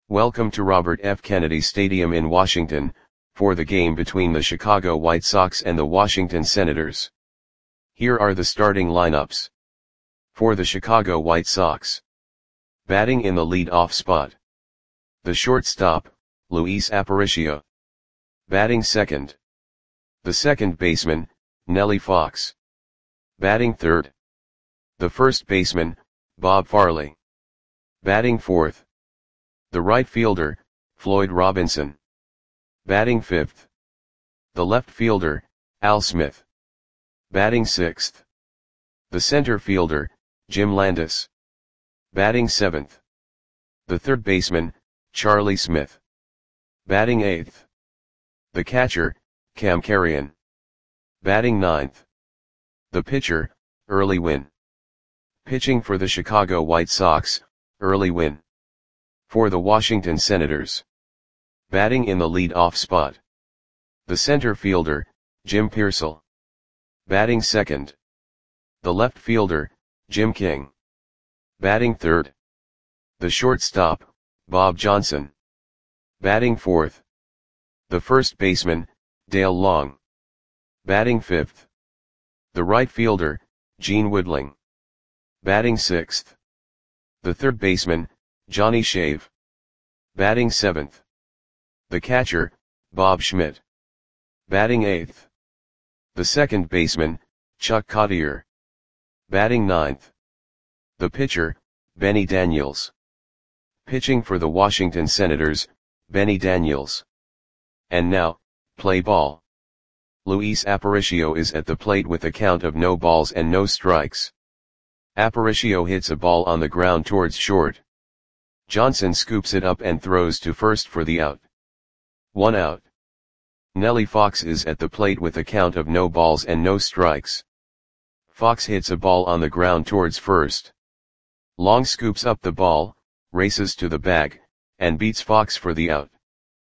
Welcome to Robert F. Kennedy Stadium in Washington, for the game between the Chicago White Sox and the Washington Senators. Here are the starting lineups. For the Chicago White Sox. Batting in the lead-off spot. The shortstop, Luis Aparicio. Batting second. The second baseman, Nellie Fox. Batting third. The first baseman, Bob Farley. Batting fourth. The right fielder, Floyd Robinson. Batting fifth. The left fielder, Al Smith. Batting sixth. The center fielder, Jim Landis. Batting seventh. The third baseman, Charlie Smith. Batting eighth. The catcher, Cam Carrion. Batting ninth. The pitcher, Early Wynn. Pitching for the Chicago White Sox, Early Wynn. For the Washington Senators. Batting in the lead-off spot. The center fielder, Jim Piersall. Batting second. The left fielder, Jim King. Batting third. The shortstop, Bob Johnson. Batting fourth. The first baseman, Dale Long. Batting fifth. The right fielder, Gene Woodling. Batting sixth. The third baseman, Johnny Shave. Batting seventh. The catcher, Bob Schmidt. Batting eighth. The second baseman, Chuck Cottier. Batting ninth. The pitcher, Benny Daniels. Pitching for the Washington Senators, Benny Daniels. And now, play ball. Luis Aparicio is at the plate with a count of no balls and no strikes. Aparicio hits a ball on the ground towards short. Johnson scoops it up and throws to first for the out. 1 out. Nellie Fox is at the plate with a count of no balls and no strikes. Fox hits a ball on the ground towards first. Long scoops up the ball, races to the bag, and beats Fox for the out.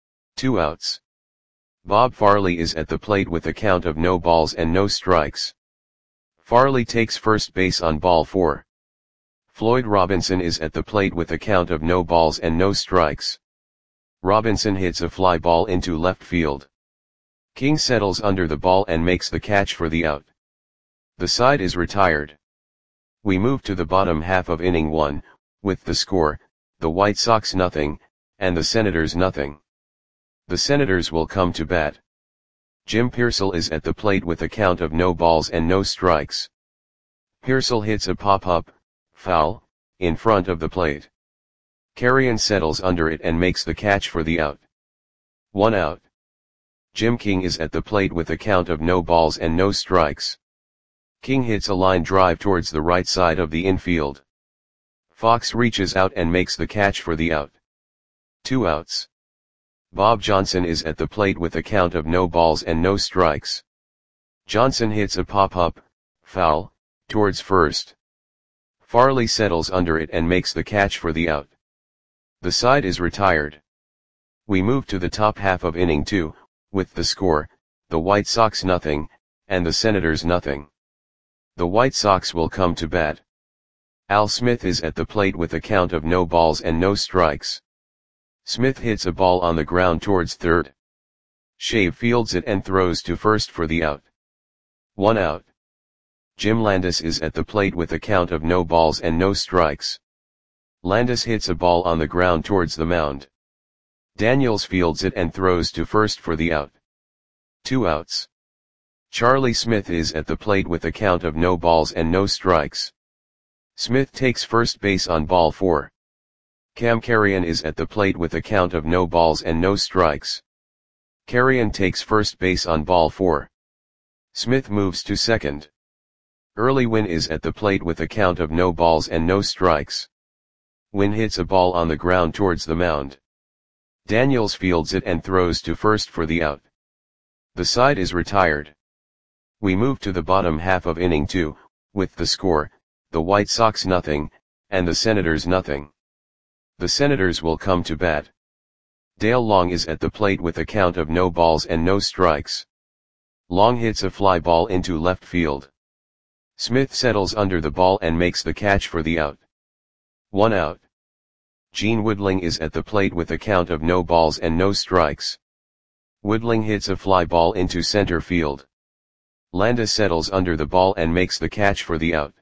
2 outs. Bob Farley is at the plate with a count of no balls and no strikes. Farley takes first base on ball 4. Floyd Robinson is at the plate with a count of no balls and no strikes. Robinson hits a fly ball into left field. King settles under the ball and makes the catch for the out. The side is retired. We move to the bottom half of inning 1, with the score, the White Sox 0, and the Senators 0. The Senators will come to bat. Jim Piersall is at the plate with a count of no balls and no strikes. Piersall hits a pop-up, foul, in front of the plate. Carrion settles under it and makes the catch for the out. 1 out. Jim King is at the plate with a count of no balls and no strikes. King hits a line drive towards the right side of the infield. Fox reaches out and makes the catch for the out. 2 outs. Bob Johnson is at the plate with a count of no balls and no strikes. Johnson hits a pop-up, foul, towards first. Farley settles under it and makes the catch for the out. The side is retired. We move to the top half of inning 2, with the score, the White Sox 0, and the Senators 0. The White Sox will come to bat. Al Smith is at the plate with a count of no balls and no strikes. Smith hits a ball on the ground towards third. Shave fields it and throws to first for the out. 1 out. Jim Landis is at the plate with a count of no balls and no strikes. Landis hits a ball on the ground towards the mound. Daniels fields it and throws to first for the out. 2 outs. Charlie Smith is at the plate with a count of no balls and no strikes. Smith takes first base on ball 4. Cam Carrion is at the plate with a count of no balls and no strikes. Carrion takes first base on ball 4. Smith moves to second. Early Wynn is at the plate with a count of no balls and no strikes. Wynn hits a ball on the ground towards the mound. Daniels fields it and throws to first for the out. The side is retired. We move to the bottom half of inning 2, with the score, the White Sox 0, and the Senators 0. The Senators will come to bat. Dale Long is at the plate with a count of no balls and no strikes. Long hits a fly ball into left field. Smith settles under the ball and makes the catch for the out. 1 out. Gene Woodling is at the plate with a count of no balls and no strikes. Woodling hits a fly ball into center field. Landis settles under the ball and makes the catch for the out.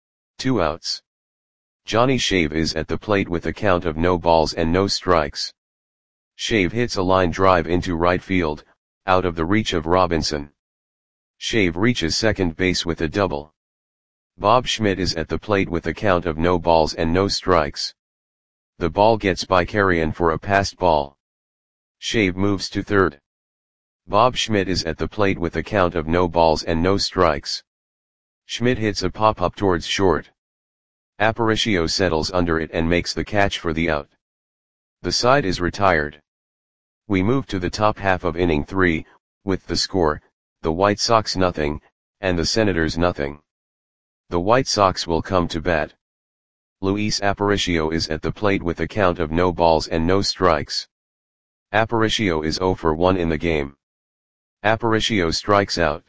2 outs. Johnny Shave is at the plate with a count of no balls and no strikes. Shave hits a line drive into right field, out of the reach of Robinson. Shave reaches second base with a double. Bob Schmidt is at the plate with a count of no balls and no strikes. The ball gets by Carrion for a passed ball. Shave moves to third. Bob Schmidt is at the plate with a count of no balls and no strikes. Schmidt hits a pop-up towards short. Aparicio settles under it and makes the catch for the out. The side is retired. We move to the top half of inning 3, with the score, the White Sox nothing, and the Senators nothing. The White Sox will come to bat. Luis Aparicio is at the plate with a count of no balls and no strikes. Aparicio is 0 for 1 in the game. Aparicio strikes out.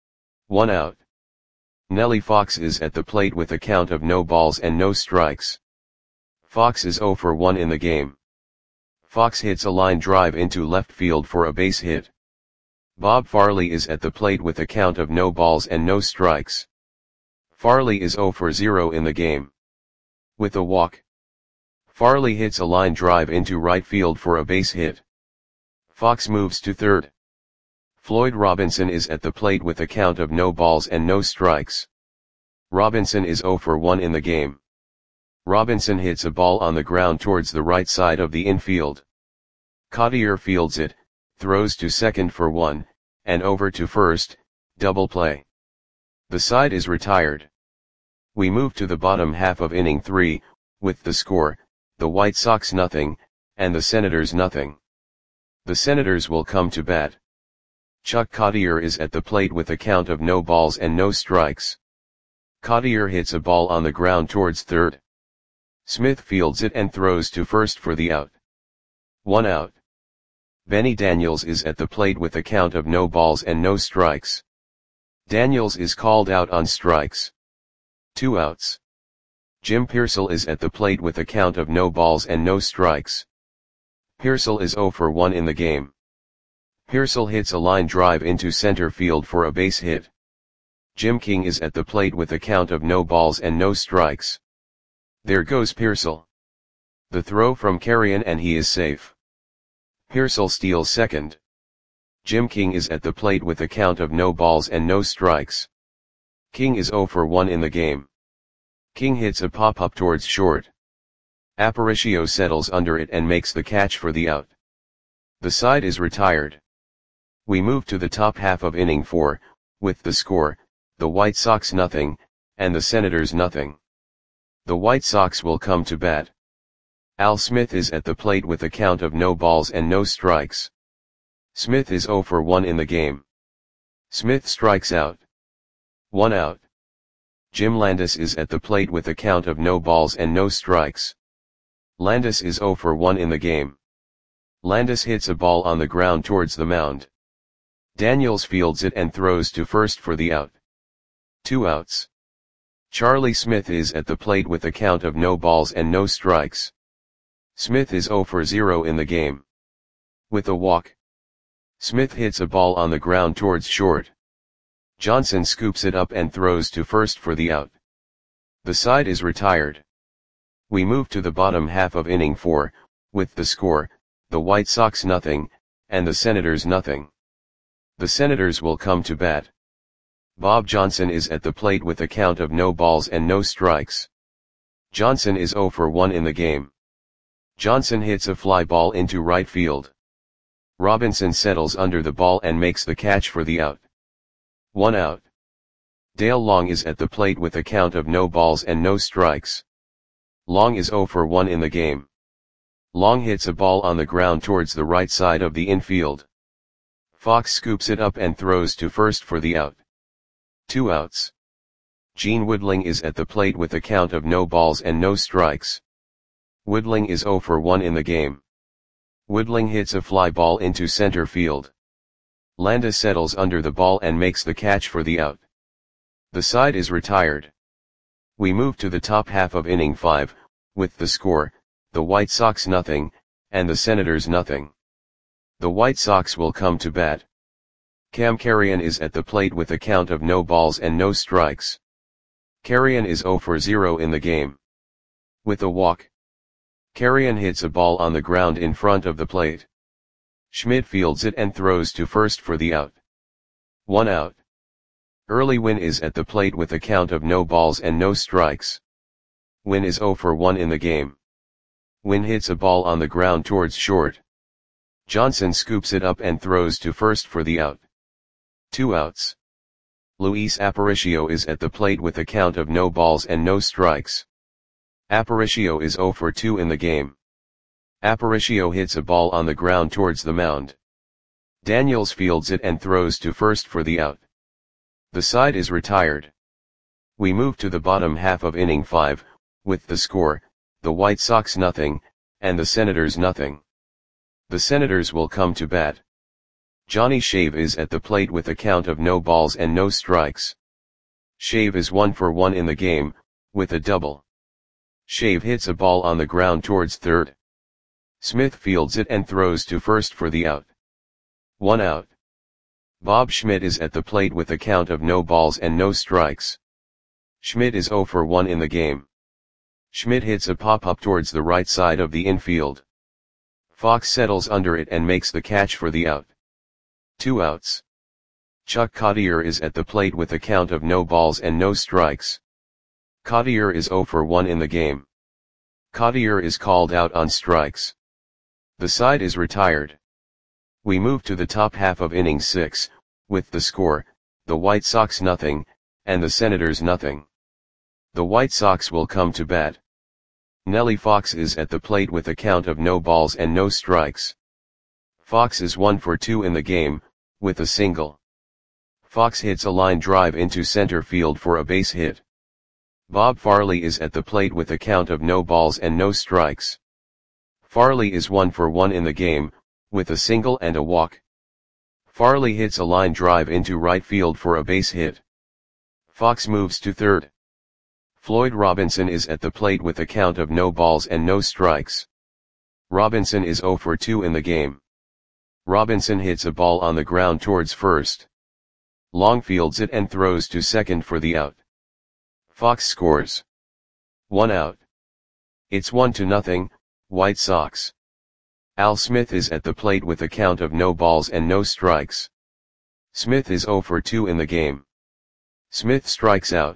1 out. Nellie Fox is at the plate with a count of no balls and no strikes. Fox is 0 for 1 in the game. Fox hits a line drive into left field for a base hit. Bob Farley is at the plate with a count of no balls and no strikes. Farley is 0 for 0 in the game. With a walk. Farley hits a line drive into right field for a base hit. Fox moves to third. Floyd Robinson is at the plate with a count of no balls and no strikes. Robinson is 0 for 1 in the game. Robinson hits a ball on the ground towards the right side of the infield. Cottier fields it, throws to second for 1, and over to first, double play. The side is retired. We move to the bottom half of inning 3, with the score, the White Sox nothing, and the Senators nothing. The Senators will come to bat. Chuck Cottier is at the plate with a count of no balls and no strikes. Cottier hits a ball on the ground towards third. Smith fields it and throws to first for the out. 1 out. Benny Daniels is at the plate with a count of no balls and no strikes. Daniels is called out on strikes. 2 outs. Jim Pearsall is at the plate with a count of no balls and no strikes. Pearsall is 0 for 1 in the game. Pearsall hits a line drive into center field for a base hit. Jim King is at the plate with a count of no balls and no strikes. There goes Pearsall. The throw from Carrion and he is safe. Pearsall steals second. Jim King is at the plate with a count of no balls and no strikes. King is 0 for 1 in the game. King hits a pop-up towards short. Aparicio settles under it and makes the catch for the out. The side is retired. We move to the top half of inning 4, with the score, the White Sox nothing, and the Senators nothing. The White Sox will come to bat. Al Smith is at the plate with a count of no balls and no strikes. Smith is 0 for 1 in the game. Smith strikes out. 1 out. Jim Landis is at the plate with a count of no balls and no strikes. Landis is 0 for 1 in the game. Landis hits a ball on the ground towards the mound. Daniels fields it and throws to first for the out. 2 outs. Charlie Smith is at the plate with a count of no balls and no strikes. Smith is 0 for 0 in the game. With a walk. Smith hits a ball on the ground towards short. Johnson scoops it up and throws to first for the out. The side is retired. We move to the bottom half of inning 4, with the score, the White Sox nothing, and the Senators nothing. The Senators will come to bat. Bob Johnson is at the plate with a count of no balls and no strikes. Johnson is 0 for 1 in the game. Johnson hits a fly ball into right field. Robinson settles under the ball and makes the catch for the out. 1 out. Dale Long is at the plate with a count of no balls and no strikes. Long is 0 for 1 in the game. Long hits a ball on the ground towards the right side of the infield. Fox scoops it up and throws to first for the out. 2 outs. Gene Woodling is at the plate with a count of no balls and no strikes. Woodling is 0 for 1 in the game. Woodling hits a fly ball into center field. Landis settles under the ball and makes the catch for the out. The side is retired. We move to the top half of inning 5, with the score, the White Sox nothing, and the Senators nothing. The White Sox will come to bat. Cam Carrion is at the plate with a count of no balls and no strikes. Carrion is 0 for 0 in the game. With a walk, Carrion hits a ball on the ground in front of the plate. Schmidt fields it and throws to first for the out. 1 out. Early Wynn is at the plate with a count of no balls and no strikes. Wynn is 0 for 1 in the game. Wynn hits a ball on the ground towards short. Johnson scoops it up and throws to first for the out. 2 outs. Luis Aparicio is at the plate with a count of no balls and no strikes. Aparicio is 0 for 2 in the game. Aparicio hits a ball on the ground towards the mound. Daniels fields it and throws to first for the out. The side is retired. We move to the bottom half of inning 5, with the score, the White Sox nothing, and the Senators nothing. The Senators will come to bat. Johnny Shave is at the plate with a count of no balls and no strikes. Shave is 1 for 1 in the game, with a double. Shave hits a ball on the ground towards third. Smith fields it and throws to first for the out. 1 out. Bob Schmidt is at the plate with a count of no balls and no strikes. Schmidt is 0 for 1 in the game. Schmidt hits a pop-up towards the right side of the infield. Fox settles under it and makes the catch for the out. 2 outs. Chuck Cottier is at the plate with a count of no balls and no strikes. Cottier is 0 for 1 in the game. Cottier is called out on strikes. The side is retired. We move to the top half of inning 6, with the score, the White Sox nothing, and the Senators nothing. The White Sox will come to bat. Nellie Fox is at the plate with a count of no balls and no strikes. Fox is 1 for 2 in the game, with a single. Fox hits a line drive into center field for a base hit. Bob Farley is at the plate with a count of no balls and no strikes. Farley is 1 for 1 in the game, with a single and a walk. Farley hits a line drive into right field for a base hit. Fox moves to third. Floyd Robinson is at the plate with a count of no balls and no strikes. Robinson is 0 for 2 in the game. Robinson hits a ball on the ground towards first. Long fields it and throws to second for the out. Fox scores. 1 out. It's 1-0, White Sox. Al Smith is at the plate with a count of no balls and no strikes. Smith is 0 for 2 in the game. Smith strikes out.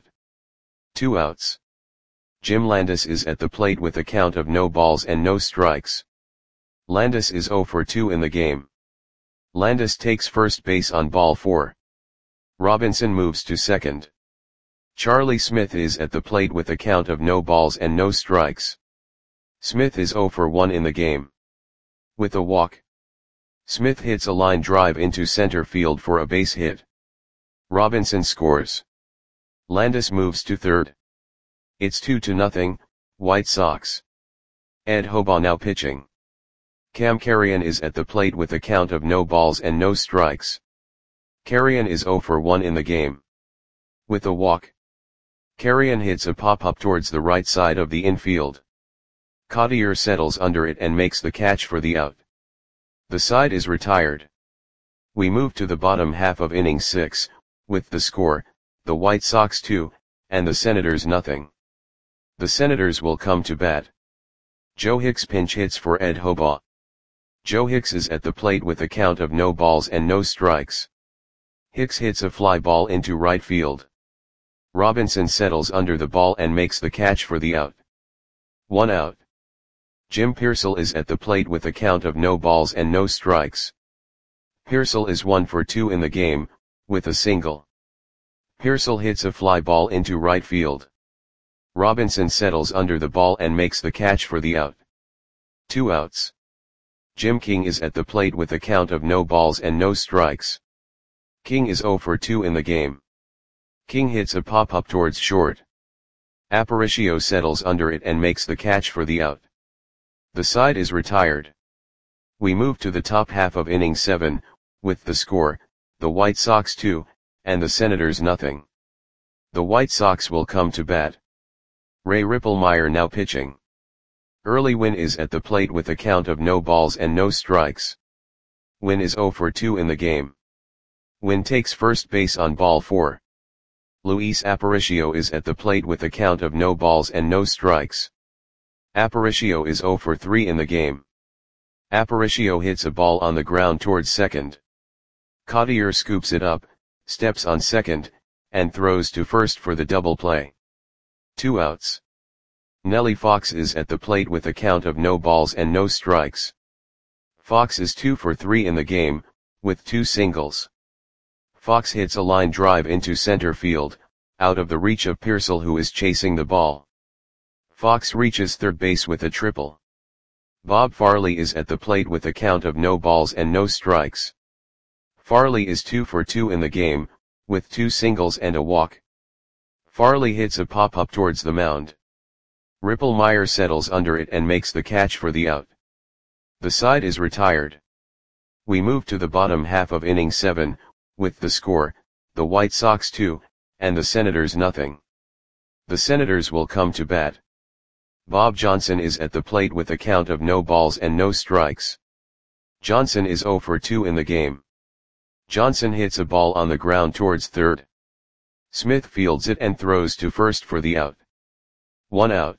2 outs. Jim Landis is at the plate with a count of no balls and no strikes. Landis is 0 for 2 in the game. Landis takes first base on ball 4. Robinson moves to second. Charlie Smith is at the plate with a count of no balls and no strikes. Smith is 0 for 1 in the game. With a walk, Smith hits a line drive into center field for a base hit. Robinson scores. Landis moves to third. It's 2-0, White Sox. Ed Hobaugh now pitching. Cam Carrion is at the plate with a count of no balls and no strikes. Carrion is 0 for 1 in the game. With a walk, Carrion hits a pop-up towards the right side of the infield. Cottier settles under it and makes the catch for the out. The side is retired. We move to the bottom half of inning 6, with the score, the White Sox 2, and the Senators nothing. The Senators will come to bat. Joe Hicks pinch hits for Ed Hobaugh. Joe Hicks is at the plate with a count of no balls and no strikes. Hicks hits a fly ball into right field. Robinson settles under the ball and makes the catch for the out. 1 out. Jim Pearsall is at the plate with a count of no balls and no strikes. Pearsall is 1 for 2 in the game, with a single. Pearsall hits a fly ball into right field. Robinson settles under the ball and makes the catch for the out. 2 outs. Jim King is at the plate with a count of no balls and no strikes. King is 0 for 2 in the game. King hits a pop-up towards short. Aparicio settles under it and makes the catch for the out. The side is retired. We move to the top half of inning 7, with the score, the White Sox 2, and the Senators nothing. The White Sox will come to bat. Ray Ripplemeyer now pitching. Early Win is at the plate with a count of no balls and no strikes. Win is 0 for 2 in the game. Win takes first base on ball 4. Luis Aparicio is at the plate with a count of no balls and no strikes. Aparicio is 0 for 3 in the game. Aparicio hits a ball on the ground towards second. Cottier scoops it up, steps on second, and throws to first for the double play. 2 outs. Nelly Fox is at the plate with a count of no balls and no strikes. Fox is 2 for 3 in the game, with 2 singles. Fox hits a line drive into center field, out of the reach of Pearsall, who is chasing the ball. Fox reaches third base with a triple. Bob Farley is at the plate with a count of no balls and no strikes. Farley is 2 for 2 in the game, with 2 singles and a walk. Farley hits a pop-up towards the mound. Ripplemeyer settles under it and makes the catch for the out. The side is retired. We move to the bottom half of inning 7, with the score, the White Sox 2, and the Senators nothing. The Senators will come to bat. Bob Johnson is at the plate with a count of no balls and no strikes. Johnson is 0 for 2 in the game. Johnson hits a ball on the ground towards third. Smith fields it and throws to first for the out. 1 out.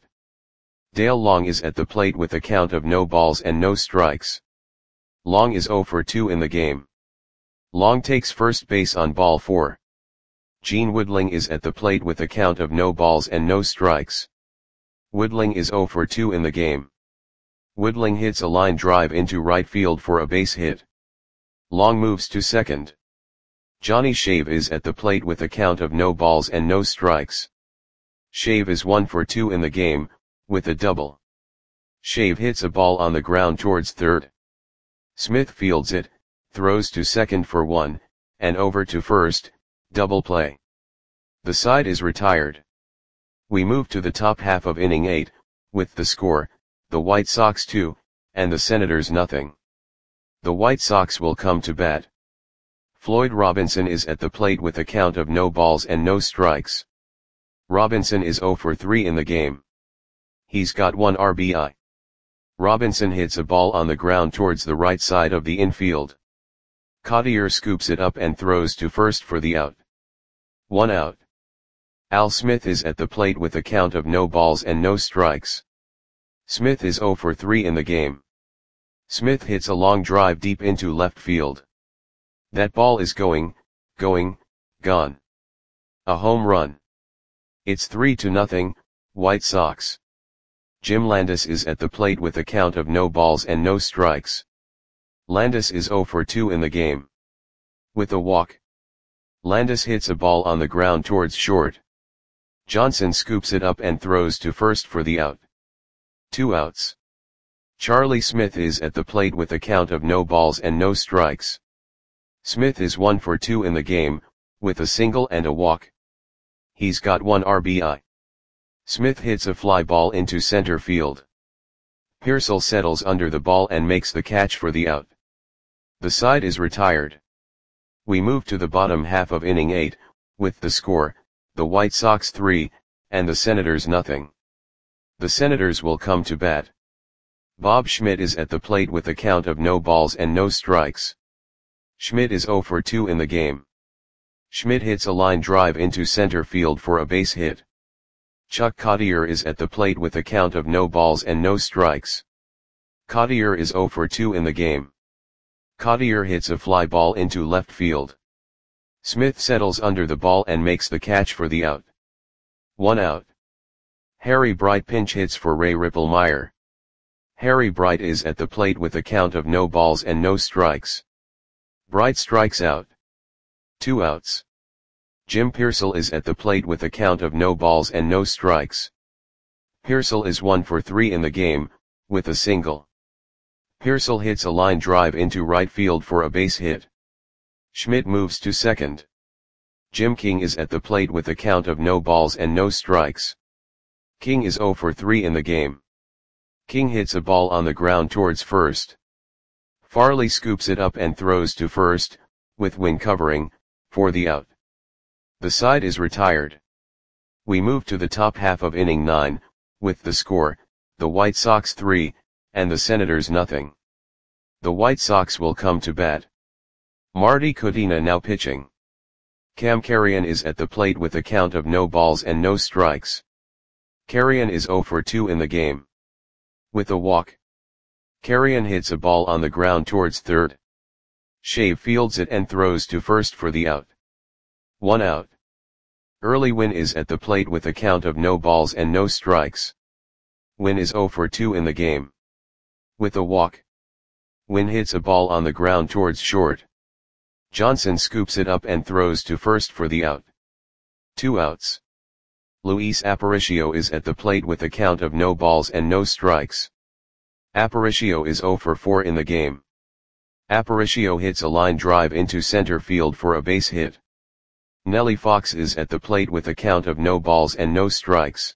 Dale Long is at the plate with a count of no balls and no strikes. Long is 0 for 2 in the game. Long takes first base on ball 4. Gene Woodling is at the plate with a count of no balls and no strikes. Woodling is 0 for 2 in the game. Woodling hits a line drive into right field for a base hit. Long moves to second. Johnny Shave is at the plate with a count of no balls and no strikes. Shave is 1 for 2 in the game, with a double. Shave hits a ball on the ground towards third. Smith fields it, throws to second for 1, and over to first, double play. The side is retired. We move to the top half of inning 8, with the score, the White Sox 2, and the Senators nothing. The White Sox will come to bat. Floyd Robinson is at the plate with a count of no balls and no strikes. Robinson is 0 for 3 in the game. He's got 1 RBI. Robinson hits a ball on the ground towards the right side of the infield. Cottier scoops it up and throws to first for the out. 1 out. Al Smith is at the plate with a count of no balls and no strikes. Smith is 0 for 3 in the game. Smith hits a long drive deep into left field. That ball is gone. A home run. It's 3-0, White Sox. Jim Landis is at the plate with a count of no balls and no strikes. Landis is 0 for 2 in the game. With a walk. Landis hits a ball on the ground towards short. Johnson scoops it up and throws to first for the out. 2 outs. Charlie Smith is at the plate with a count of no balls and no strikes. Smith is 1 for 2 in the game, with a single and a walk. He's got 1 RBI. Smith hits a fly ball into center field. Pearsall settles under the ball and makes the catch for the out. The side is retired. We move to the bottom half of inning 8, with the score, the White Sox 3, and the Senators nothing. The Senators will come to bat. Bob Schmidt is at the plate with a count of no balls and no strikes. Schmidt is 0 for 2 in the game. Schmidt hits a line drive into center field for a base hit. Chuck Cottier is at the plate with a count of no balls and no strikes. Cottier is 0 for 2 in the game. Cottier hits a fly ball into left field. Smith settles under the ball and makes the catch for the out. 1 out. Harry Bright pinch hits for Ray Ripplemeyer. Harry Bright is at the plate with a count of no balls and no strikes. Bright strikes out. 2 outs. Jim Pearsall is at the plate with a count of no balls and no strikes. Pearsall is 1 for 3 in the game, with a single. Pearsall hits a line drive into right field for a base hit. Schmidt moves to second. Jim King is at the plate with a count of no balls and no strikes. King is 0 for 3 in the game. King hits a ball on the ground towards first. Farley scoops it up and throws to first, with Wynn covering, for the out. The side is retired. We move to the top half of inning 9, with the score, the White Sox 3, and the Senators nothing. The White Sox will come to bat. Marty Kudina now pitching. Cam Carrion is at the plate with a count of no balls and no strikes. Carrion is 0 for 2 in the game. With a walk. Carrion hits a ball on the ground towards third. Shave fields it and throws to first for the out. 1 out. Early Wynn is at the plate with a count of no balls and no strikes. Wynn is 0 for 2 in the game. With a walk. Wynn hits a ball on the ground towards short. Johnson scoops it up and throws to first for the out. 2 outs. Luis Aparicio is at the plate with a count of no balls and no strikes. Aparicio is 0 for 4 in the game. Aparicio hits a line drive into center field for a base hit. Nelly Fox is at the plate with a count of no balls and no strikes.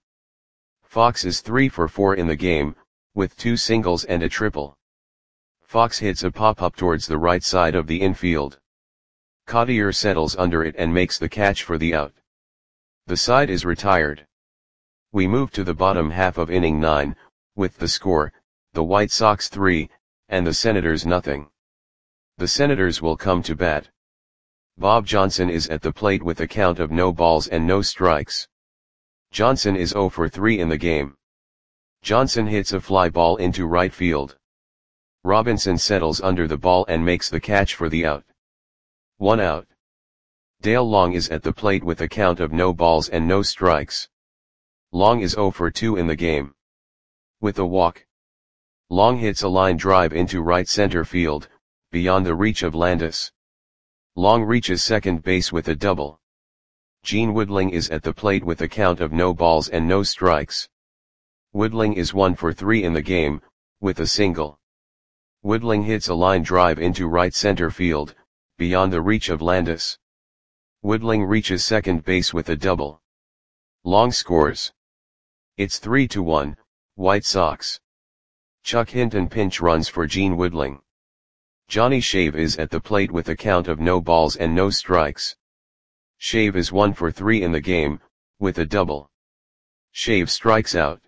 Fox is 3 for 4 in the game, with 2 singles and a triple. Fox hits a pop-up towards the right side of the infield. Cottier settles under it and makes the catch for the out. The side is retired. We move to the bottom half of inning 9, with the score, the White Sox 3, and the Senators nothing. The Senators will come to bat. Bob Johnson is at the plate with a count of no balls and no strikes. Johnson is 0 for 3 in the game. Johnson hits a fly ball into right field. Robinson settles under the ball and makes the catch for the out. 1 out. Dale Long is at the plate with a count of no balls and no strikes. Long is 0 for 2 in the game. With a walk. Long hits a line drive into right center field, beyond the reach of Landis. Long reaches second base with a double. Gene Woodling is at the plate with a count of no balls and no strikes. Woodling is 1 for 3 in the game, with a single. Woodling hits a line drive into right center field, beyond the reach of Landis. Woodling reaches second base with a double. Long scores. It's 3-1, White Sox. Chuck Hinton pinch runs for Gene Woodling. Johnny Shave is at the plate with a count of no balls and no strikes. Shave is 1 for 3 in the game, with a double. Shave strikes out.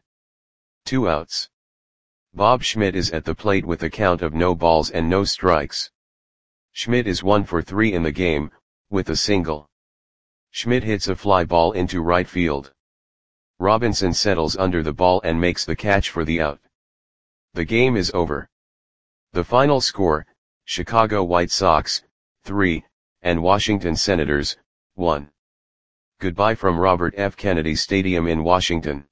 2 outs. Bob Schmidt is at the plate with a count of no balls and no strikes. Schmidt is 1 for 3 in the game, with a single. Schmidt hits a fly ball into right field. Robinson settles under the ball and makes the catch for the out. The game is over. The final score, Chicago White Sox, 3, and Washington Senators, 1. Goodbye from Robert F. Kennedy Stadium in Washington.